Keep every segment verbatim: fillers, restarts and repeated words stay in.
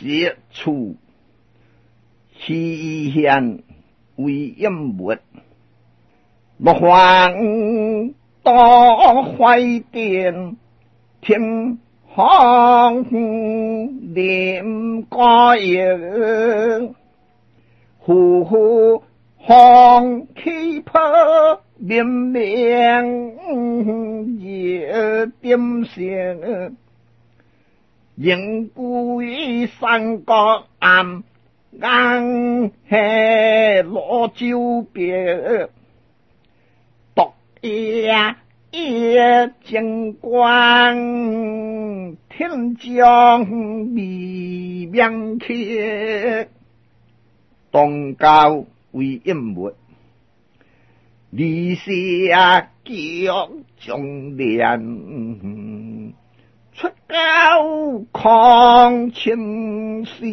写出其现为阴物，落荒多怀电，天荒连歌影，呼呼风气破绵绵夜点星，仍归山角暗暗黑罗酒别，独夜夜金光，天将未明去，东高为阴物，离下脚中连，出高抗情丝，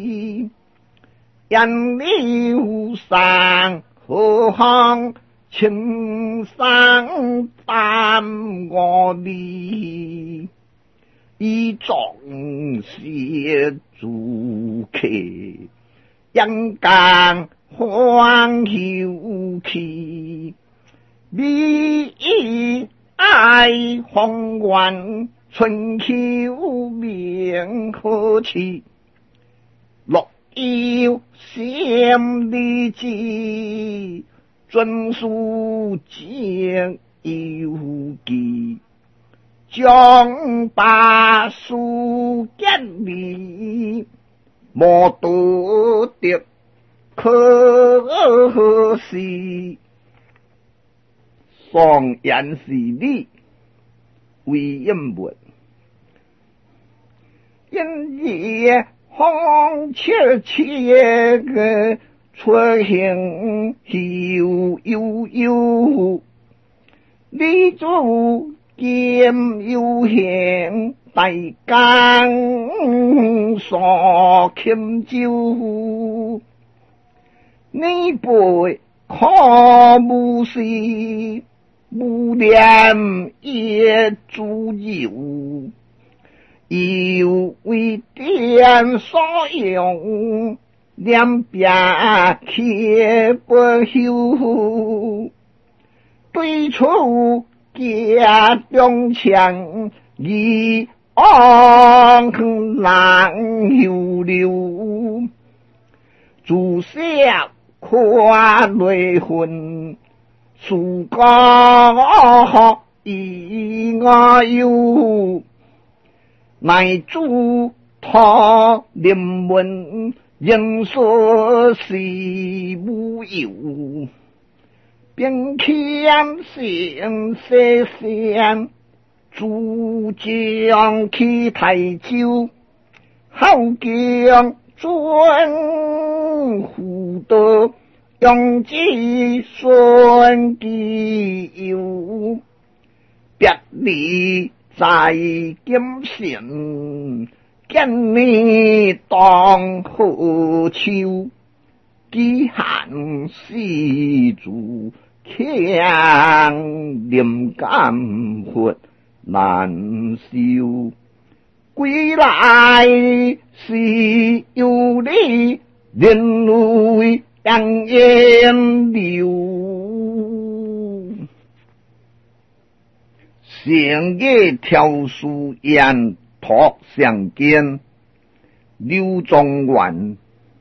人流上何行情深淡我离，以壮士主客，人间荒休气，你爱风云春秋明何期，六有心理志，遵书经有记，将把书建立，莫多得可惜。双言是理为阴物，因夜风切切个出行悠悠悠，你做剑有行大江所轻舟，你背可无是无念也自由，又为点所用，两边却不休，对出家中强，一昂难有留，主笑看泪魂，树高以我有，乃主他临门人说是无有，并牵线些线，主将去台州，好将尊护得用子孙基友，别离在今生，见你当何秋，饥寒施主强忍甘苦难受，归来是有你人类杨烟流，成夜条书烟托相见，刘状元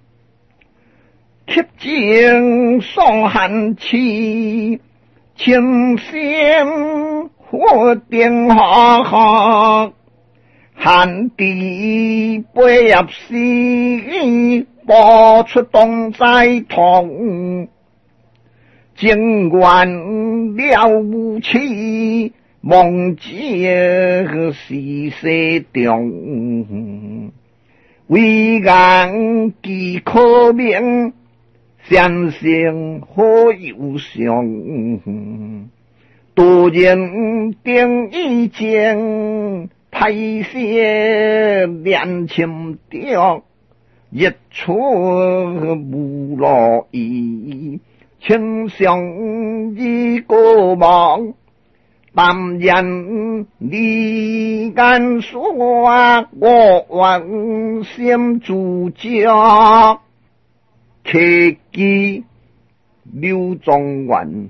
贴近双寒气，情深火电下下，寒地背入西，播出东在痛，尽管了无期，梦见是世中，为眼既可明，相信可有相，多人定意见，太些两情调，一出无乐意，情相一个忙， 但愿你敢说我往心主家，切记刘状元，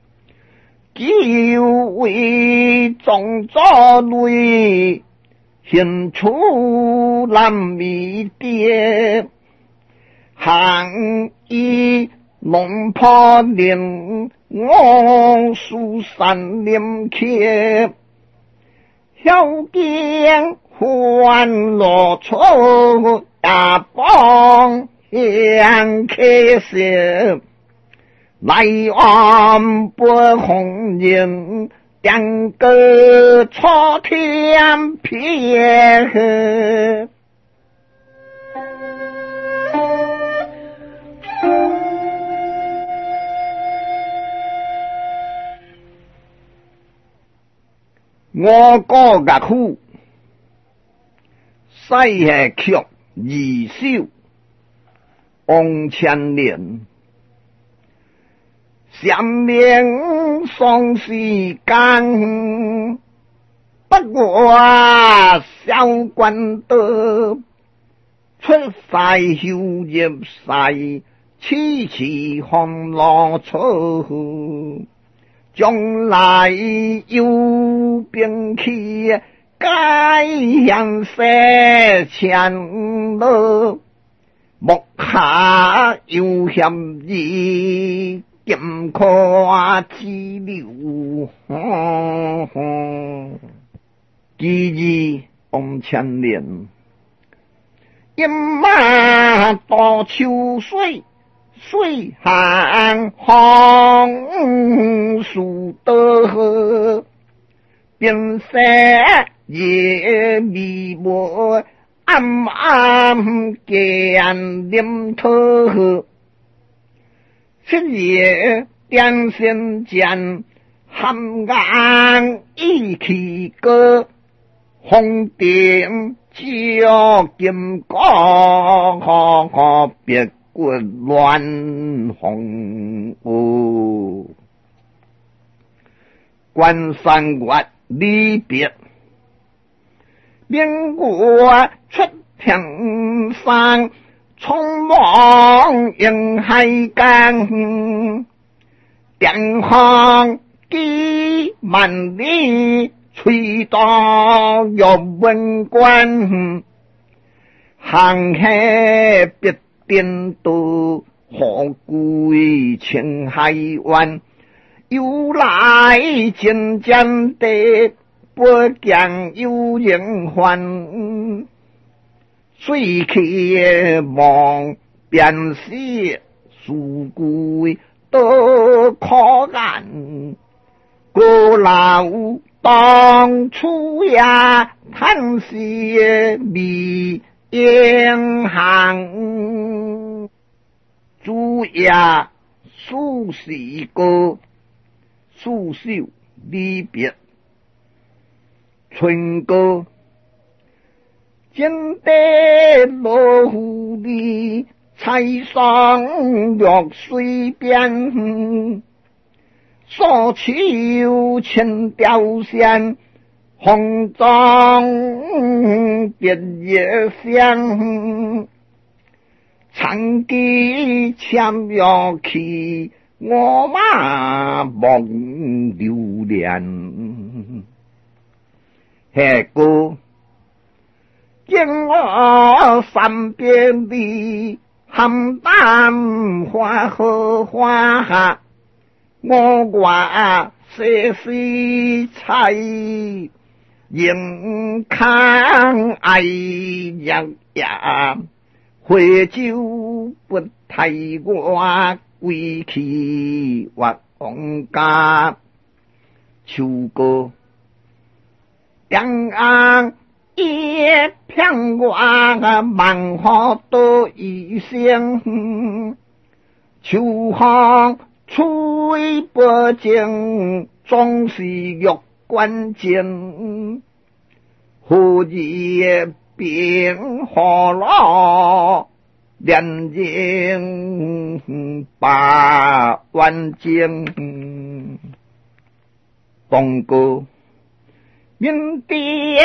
久为众作累，献出南米爹，行医龙破岭，我蜀山林客，小见欢乐处，大帮相客色，来往不红人，两个朝天撇。我个乐府西下曲二首王千年，三名双时间，不过小官德出世休入世，次次看落出，将来有兵器，该向色前路，目下有嫌疑，剑可之流。记忆王千年，饮马多秋水，水寒红树德，变色也迷雾，暗暗见念头，七夜点心间，含眼一起歌，红点照金光，别过乱红雾，关山月离别，明月出天上，匆忙迎海江，电航几万里，吹到玉门关，航海必定都何归青海湾，由来渐渐地不讲有人还，水去望便是树归都可眼，过老当初呀叹息迷银行，主呀苏轼歌，苏绣离别，春歌见得落湖里，彩上玉水边，所求千条线，红妆别叶香，长记cham玉器，我嘛望流连。下歌见我三边里，含淡花荷花下，我话些时菜，仍看爱日呀，回酒不提我归去或王家。秋歌两岸一片花，万花多一香，秋风吹不尽，总是玉关键，何日变何老，连人百万间。 东哥面雕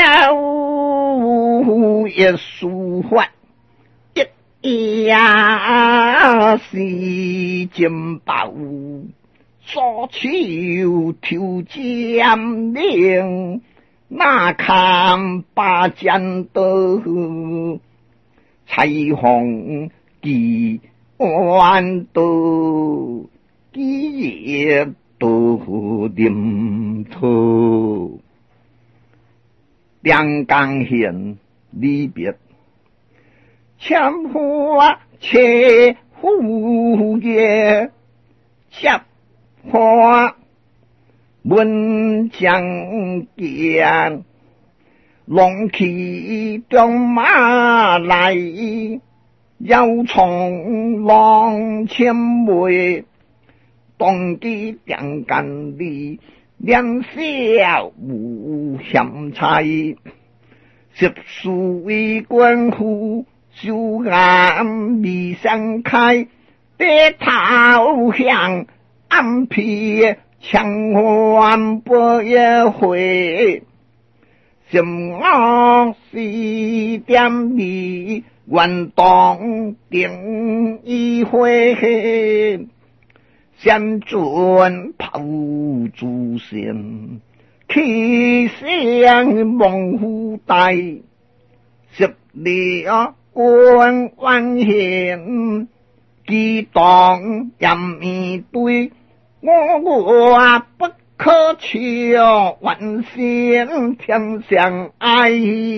一书法，一呀是金宝，所求挑尖岭，那看八江的彩虹几万朵，几夜都点头。两江县离别，千花切蝴蝶，接花问江间，龙骑中马来，要从浪千尾，东基两干里，两小无嫌差，十数为官户，手眼未相开，低头向暗皮枪换不一回，心我是点里愿当定一回，先准炮祖先，气象猛虎带，十里啊关万险，激荡任一堆，我我不可求，万险天相爱。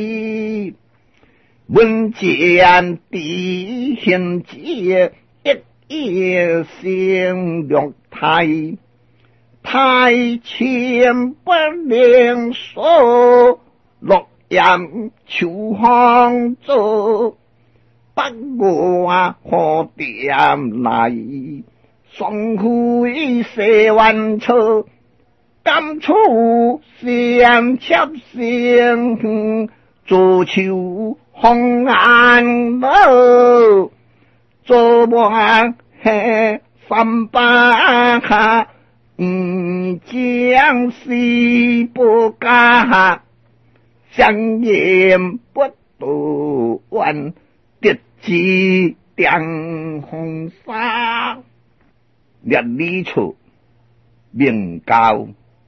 闻见地现界，一夜星落台，台前不灵说，落雁秋杭州，不过何点来，双会四万车，甘出相插线，足球红岸路，做完嘿三八哈，嗯将西不干，香烟不读完，跌起点红纱，列里处名高，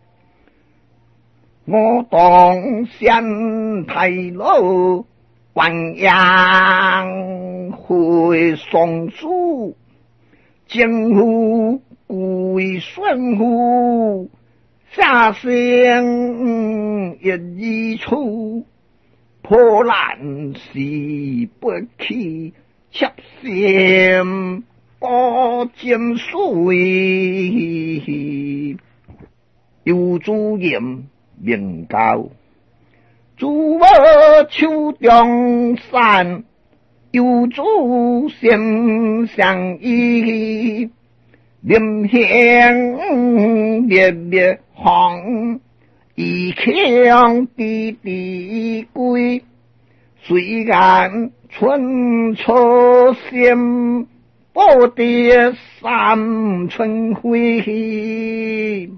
我当先太老。万阳会松树，江湖归顺乎，下生一日出，破烂是不起，切线过尖水，有主严名高。竹我秋中山，有竹心相依，林香烈烈红，一腔滴滴归，虽然春秋心，不得三春晖。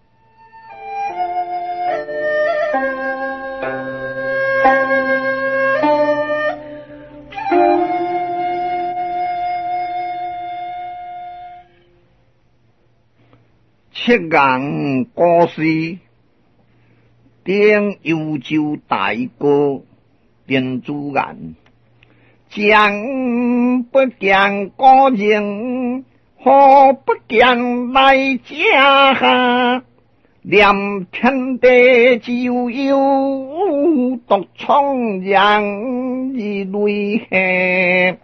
七人歌诗，点幽州大歌，点主人，将不见歌人，何不见来家下？连天地就有独创人以泪下，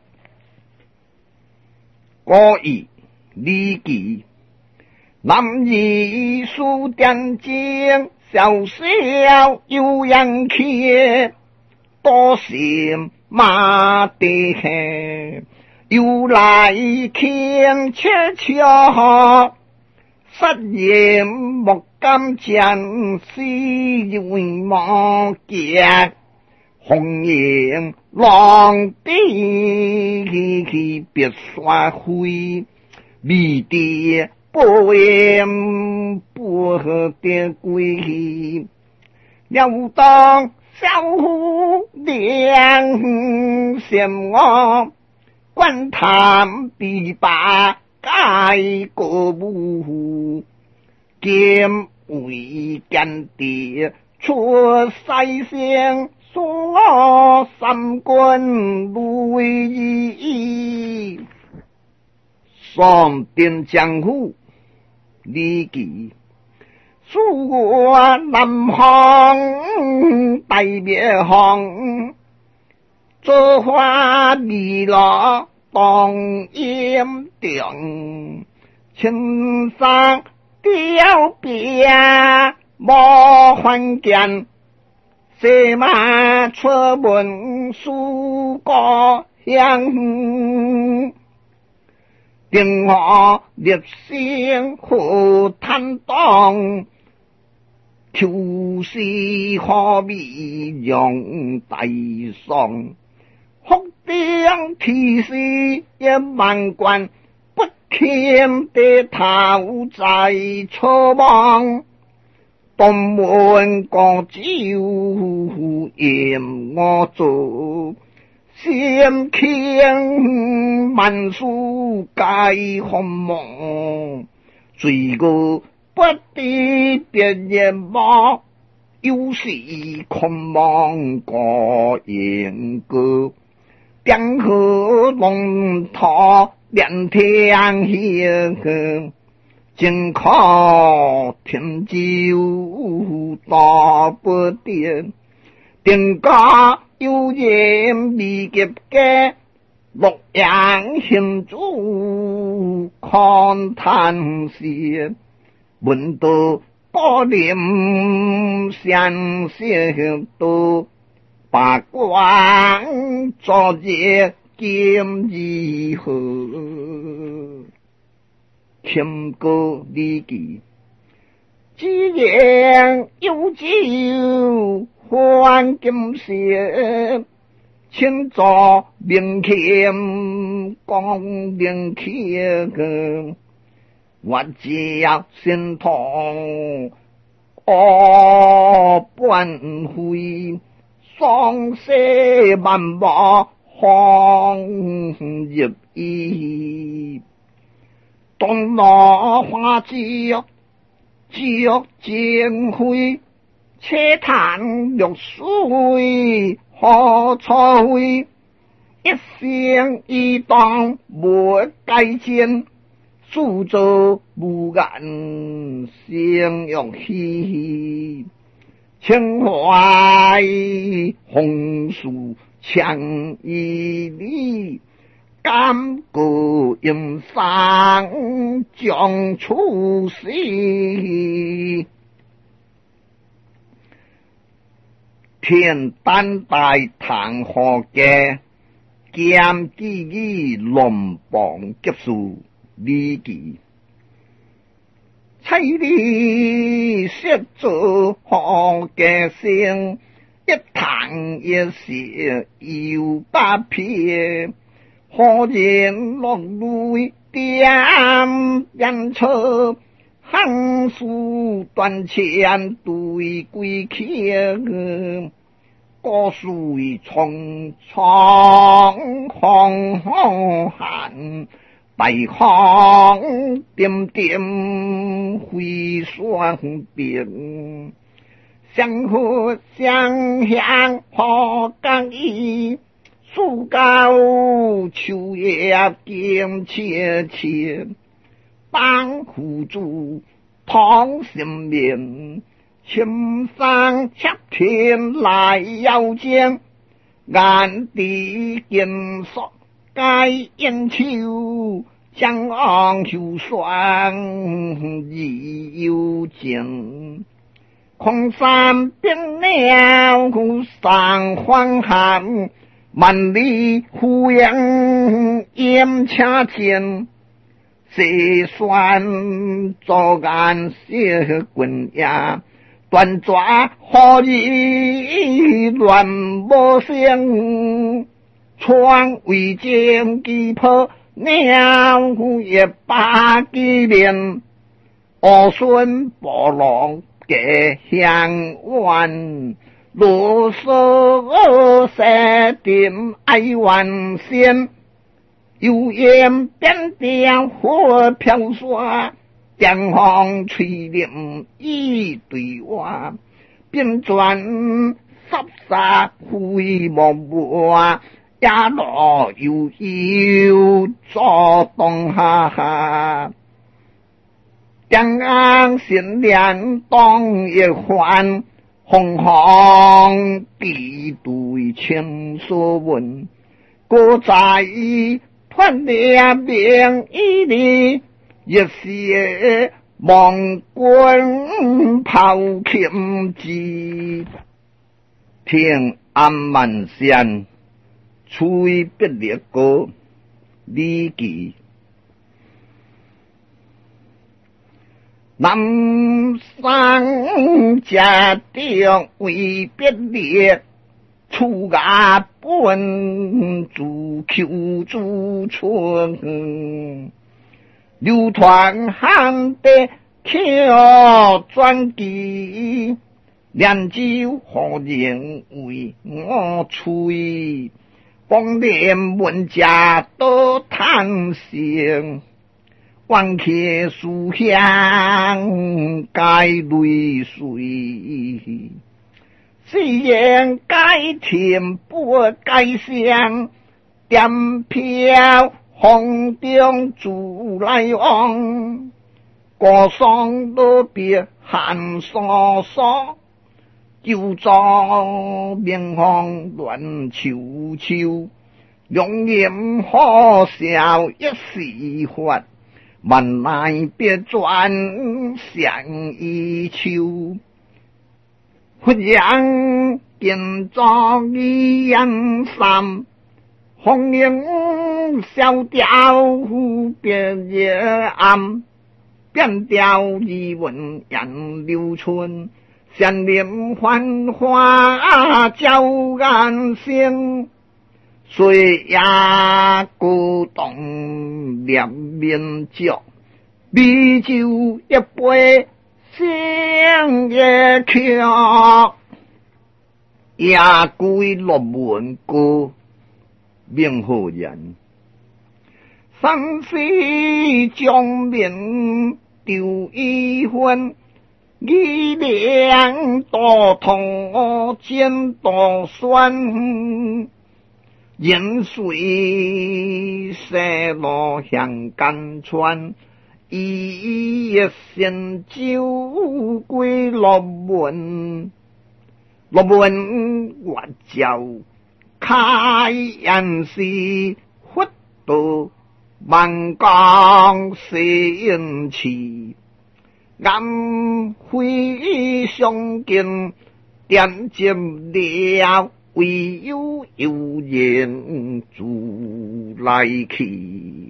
歌意礼记。男儿书点睛，小小有人气，多心马地下，又来听切切，失言莫敢见，是为莫见，红颜浪地别耍灰，迷地不言不合的归，了当小虎两嫌我，观谈必把改过不，见为间谍出西乡，说我三军为义，上殿江湖李记，属我南方代表行，这话未落当严定，青山雕别莫还见，西马出门苏国乡，定我烈性可坦荡，求是何必让大丧，福鼎提示一万贯，不欠的头在车望，东门过酒嫌我做，先倾万数该鸿蒙，罪过不敌别人么，有时空望过严格，江河龙涛连天下，正靠天酒大不点，定家有人未及嘅洛阳行主看叹息，闻到多年相识都把光昨日今日何，听歌离记，只言有酒还今时，请作明谦讲明谦，我只要心痛哦半回，双色万宝放入衣，东落花枝酒精灰，且谈玉水何趣，一生一当没改见，苏州不敢相用气，情怀红树强一里，甘过阴山将出世，天丹大唐河嘅剑记记龙榜结束李记，妻里识做河嘅声，一堂一时有八撇，何人落泪点人车，汉书断前对归客，歌水匆匆红红寒，大行点点回霜冰，相和相向何更意，树高秋叶见切切，当湖珠唐心面，青山恰天来遥见，眼底见索该烟秋，江岸秋霜已有见，空山变了孤山荒寒，万里胡杨烟恰见，谁算作案写滚呀，断抓何以乱无声，窗为剑击破鸟也把几连， 儿孙波浪嘅向湾，罗嗦山点爱万仙，油烟变点火飘刷，电风吹林一对话，变转十杀灰蒙蒙，也落悠悠作动哈哈。江岸新莲当一环，红红地对青所闻，各在团列名一里，一些望君抛琴机，听安满山吹别烈歌，李记。南山家丁为别烈，出家本主求主村，流传汉的桥传奇，两酒何人为我吹？光年文家多叹息。望客书香该泪水，虽然该甜不该香，点飘红中煮来往，歌声都别寒飕飕，就做面红乱秋秋，容颜可笑一时发。万来别转向一秋，忽然见着一样衫，红颜小调别夜暗，变调一文杨柳春，山林繁花交安心。水也古董两面酒，米酒一杯香也巧，也归落门歌名好人，山水江面丢一分，力量多痛见多酸。饮水射落向干川，一仙酒归落门，落门我叫开眼时，忽到万江仙气，暗灰相见点睛了。唯有有人住来去，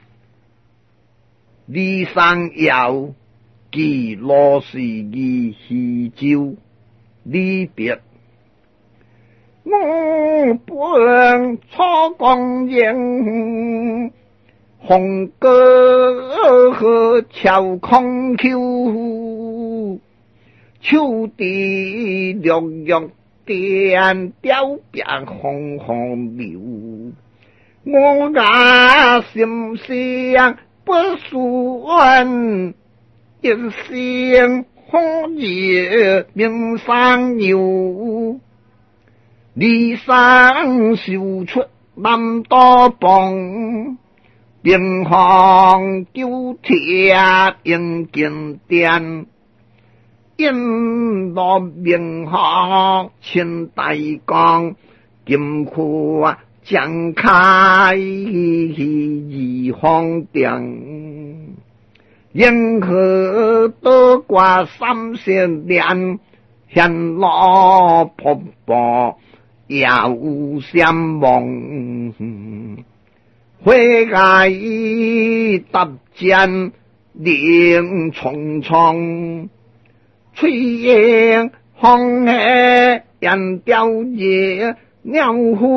李三瑶记罗氏义喜酒离别，我本初光影，红歌和桥空秋，秋地绿绿。点雕变红红流，我家心想不算，一声红叶面上有，离山秀出南多棒，边行九铁应金殿。因落明河千大江，金库张开二方店，银河多挂三线连，现落瀑布遥相望，回来搭肩岭重重。炊烟红黑烟吊叶，鸟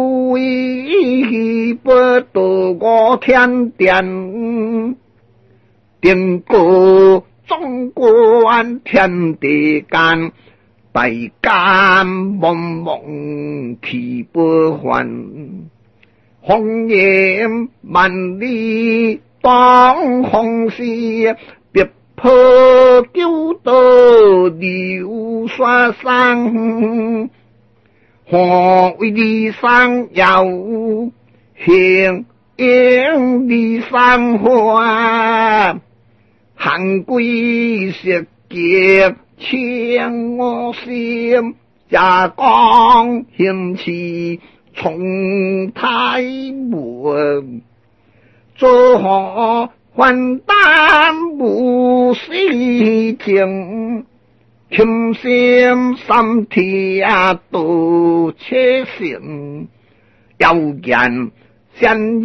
飞不渡过天边，定过纵观天地间，大间茫茫气不还。红颜万里当红丝，别破丢得流沙上。何为地上有行应地上花，寒归石劫牵我心，家光兴起从太门，做何还担不西情，情心三天都切心，遥见仙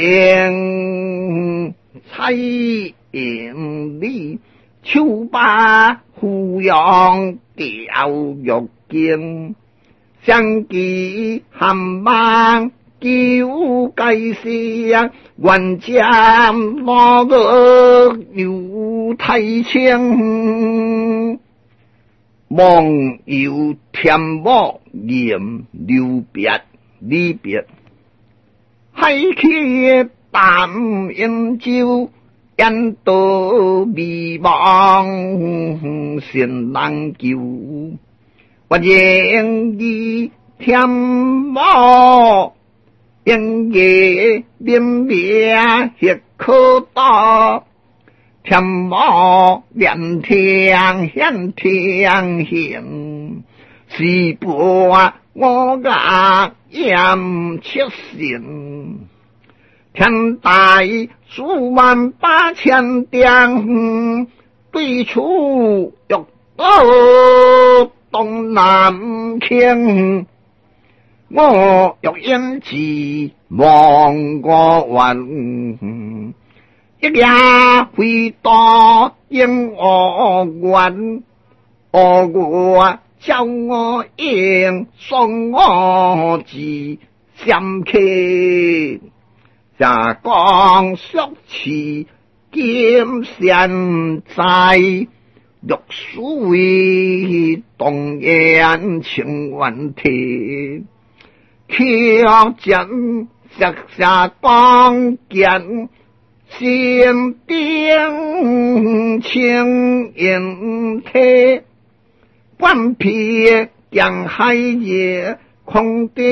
影彩影里，秋把胡杨吊玉镜，相记含mang cứu cây xe hoàn chạm lo gỡ yêu thay chiêng mong yêu thêm bỏ nghiệm lưu biệt ly biệt hay khi tạm yên chiêu yên tô bị bong xiên năng kiều và dễ đi thêm bỏ yên ghê biếm bia hiệt khô to thêm bỏ điện thiang hiên thiang hiền xì bùa ngô gà yam chết xỉn thiên tài số万八千tiếng对出玉刀东南傾我欲因自望過雲，一夜會多應我雲，我我教我應送我字相傾，下江削詞劍現在，玉水動眼情雲天。挑戰石下光劍，先定情影體，半撇江海夜，空中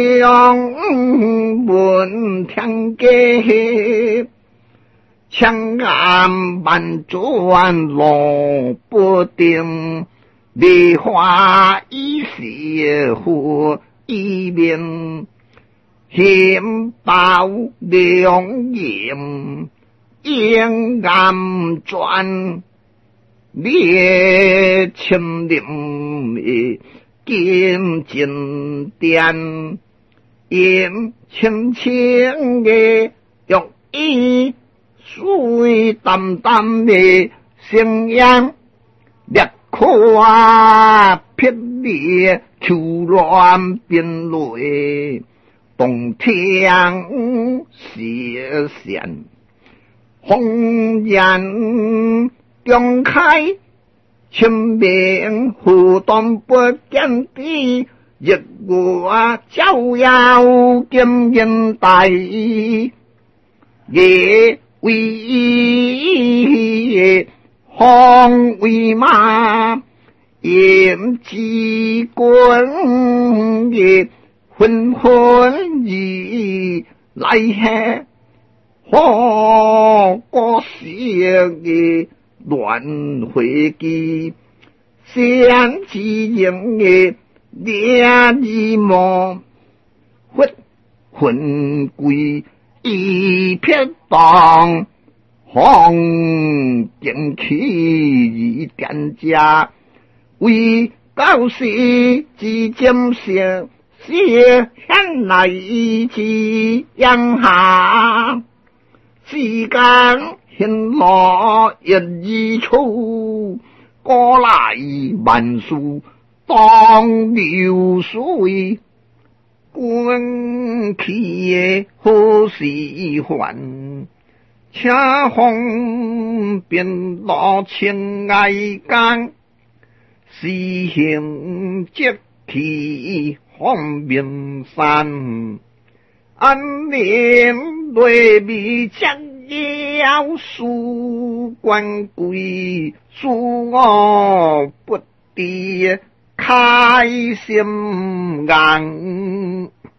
問天機，槍眼萬轉落不定，梨花一時火一面險爆兩鹽應暗轉烈青林見金殿應青青的玉衣水淡淡的聲音烈跨霹靂秋亂變雷洞天寫線紅顏中開清明湖東不見地日月照耀金銀帶夜為紅為馬演機關嘅昏昏意來下何個時嘅亂回機相知應嘅烈意夢忽魂歸一片當紅景氣已點家為高士之尖聲寫現來之陽下時間顯落日日出過來萬數當流水觀其何時還且风便落情爱间，时行即去方明山。安宁雷米将要书官贵，恕我不敌开心眼。